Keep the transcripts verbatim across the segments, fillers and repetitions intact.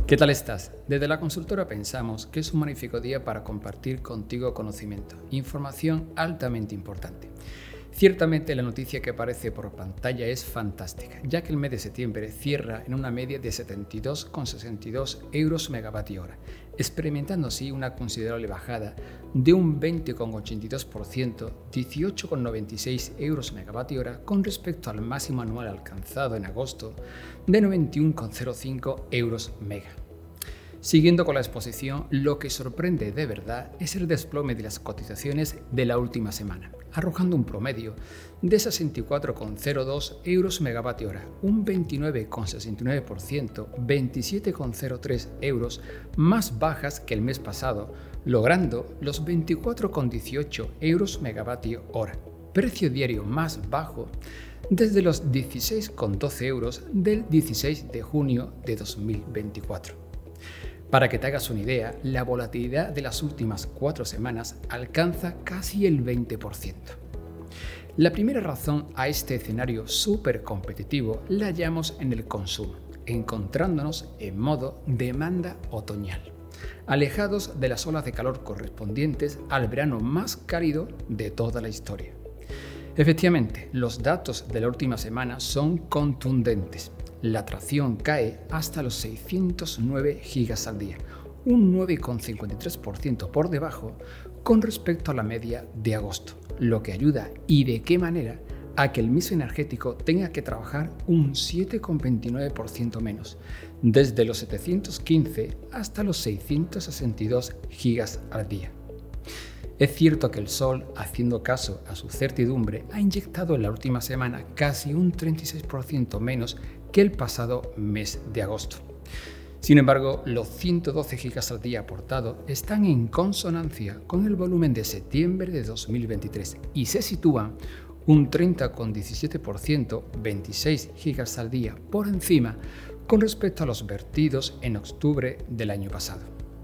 ¿Qué tal estás? Desde la consultora pensamos que es un magnífico día para compartir contigo conocimiento, información altamente importante. Ciertamente la noticia que aparece por pantalla es fantástica, ya que el mes de septiembre cierra en una media de setenta y dos coma sesenta y dos euros megavatio hora, experimentando así una considerable bajada de un veinte coma ochenta y dos por ciento, dieciocho coma noventa y seis euros megavatio hora con respecto al máximo anual alcanzado en agosto de noventa y uno coma cero cinco euros mega. Siguiendo con la exposición, lo que sorprende de verdad es el desplome de las cotizaciones de la última semana, arrojando un promedio de sesenta y cuatro coma cero dos euros megavatio hora, un veintinueve coma sesenta y nueve por ciento, veintisiete coma cero tres euros más bajas que el mes pasado, logrando los veinticuatro coma dieciocho euros megavatio hora, precio diario más bajo desde los dieciséis coma doce euros del dieciséis de junio de dos mil veinticuatro. Para que te hagas una idea, la volatilidad de las últimas cuatro semanas alcanza casi el veinte por ciento. La primera razón a este escenario súper competitivo la hallamos en el consumo, encontrándonos en modo demanda otoñal, alejados de las olas de calor correspondientes al verano más cálido de toda la historia. Efectivamente, los datos de la última semana son contundentes. La tracción cae hasta los seiscientos nueve gigas al día, un nueve coma cincuenta y tres por ciento por debajo con respecto a la media de agosto, lo que ayuda y de qué manera a que el mix energético tenga que trabajar un siete coma veintinueve por ciento menos, desde los setecientos quince hasta los seiscientos sesenta y dos gigas al día. Es cierto que el Sol, haciendo caso a su certidumbre, ha inyectado en la última semana casi un treinta y seis por ciento menos que el pasado mes de agosto. Sin embargo, los ciento doce gigas al día aportados están en consonancia con el volumen de septiembre de dos mil veintitrés y se sitúan un treinta coma diecisiete por ciento, veintiséis gigas al día por encima con respecto a los vertidos en octubre del año pasado.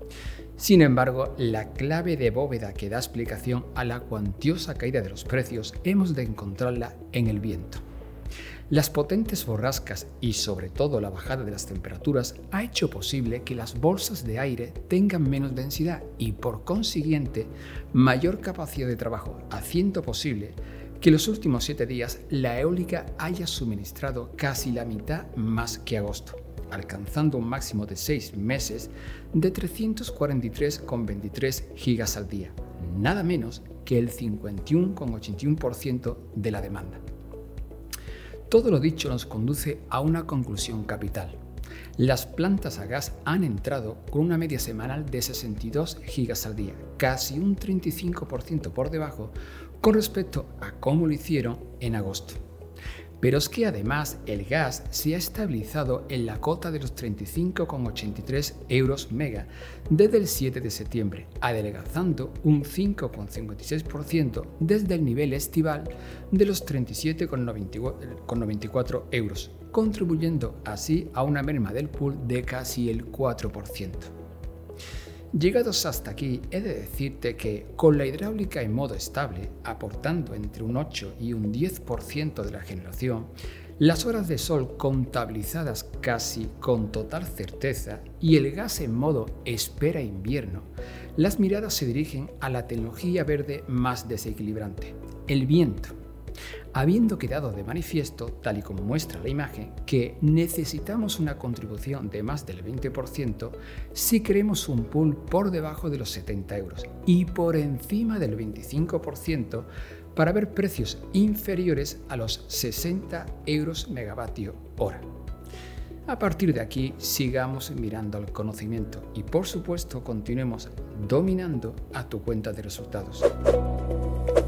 Sin embargo, la clave de bóveda que da explicación a la cuantiosa caída de los precios hemos de encontrarla en el viento. Las potentes borrascas y sobre todo la bajada de las temperaturas ha hecho posible que las bolsas de aire tengan menos densidad y por consiguiente mayor capacidad de trabajo, haciendo posible que los últimos siete días la eólica haya suministrado casi la mitad más que agosto, alcanzando un máximo de seis meses de trescientos cuarenta y tres coma veintitrés gigas al día, nada menos que el cincuenta y uno coma ochenta y uno por ciento de la demanda. Todo lo dicho nos conduce a una conclusión capital. Las plantas a gas han entrado con una media semanal de sesenta y dos gigas al día, casi un treinta y cinco por ciento por debajo con respecto a cómo lo hicieron en agosto. Pero es que además el gas se ha estabilizado en la cota de los treinta y cinco coma ochenta y tres euros mega desde el siete de septiembre, adelgazando un cinco coma cincuenta y seis por ciento desde el nivel estival de los treinta y siete coma noventa y cuatro euros, contribuyendo así a una merma del pool de casi el cuatro por ciento. Llegados hasta aquí, he de decirte que con la hidráulica en modo estable, aportando entre un ocho y un diez por ciento de la generación, las horas de sol contabilizadas casi con total certeza y el gas en modo espera invierno, las miradas se dirigen a la tecnología verde más desequilibrante, el viento. Habiendo quedado de manifiesto, tal y como muestra la imagen, que necesitamos una contribución de más del veinte por ciento si queremos un pool por debajo de los setenta euros y por encima del veinticinco por ciento para ver precios inferiores a los sesenta euros megavatio hora. A partir de aquí, sigamos mirando al conocimiento y, por supuesto, continuemos dominando a tu cuenta de resultados.